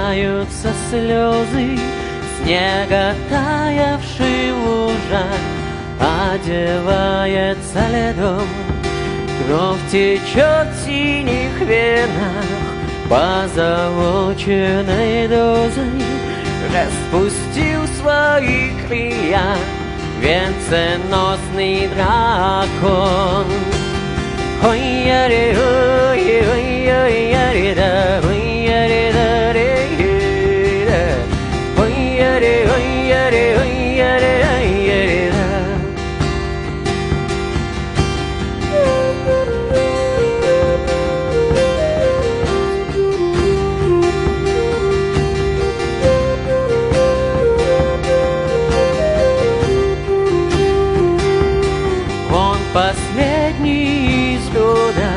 Распускаются слезы, снега таявший в лужах одевается ледом. Кровь течет в синих венах позолоченной дозой. Распустил свои крылья венценосный дракон. Ой-яри, ой-ой-яри, да, ой-яри, да, ре-яри, да, ой-яри, ой-яри, ой-яри, ой-яри, да. Он последний из рода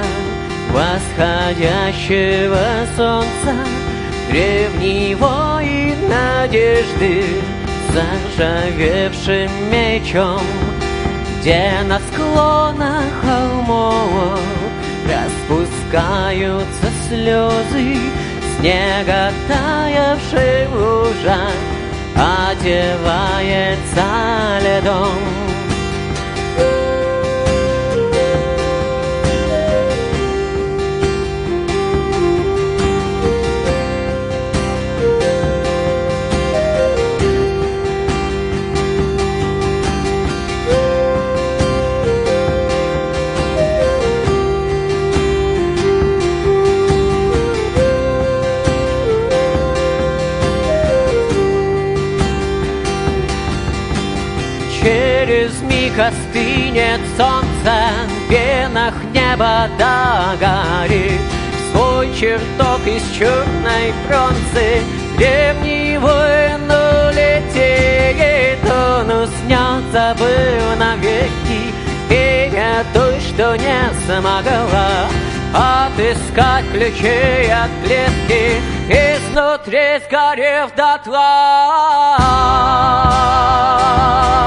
восходящего солнца, древний воин надежды с заржавевшим мечом, где на склонах холмов распускаются слезы, снега таявший в лужах одевается ледом. Через миг остынет солнце, в пенах неба догорит свой чертог из черной бронзы. Древний воин улетит, он уснет, забыл навеки имя той, что не смогла отыскать ключей от клетки, изнутри сгорев дотла.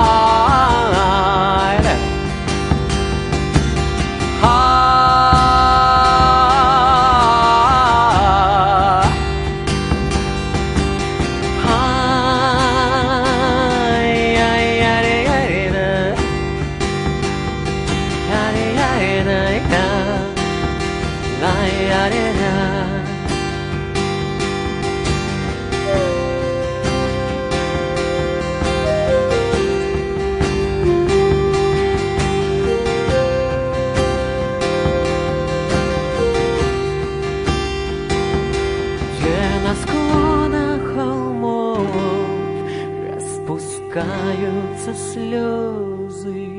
На склонах холмов распускаются слезы.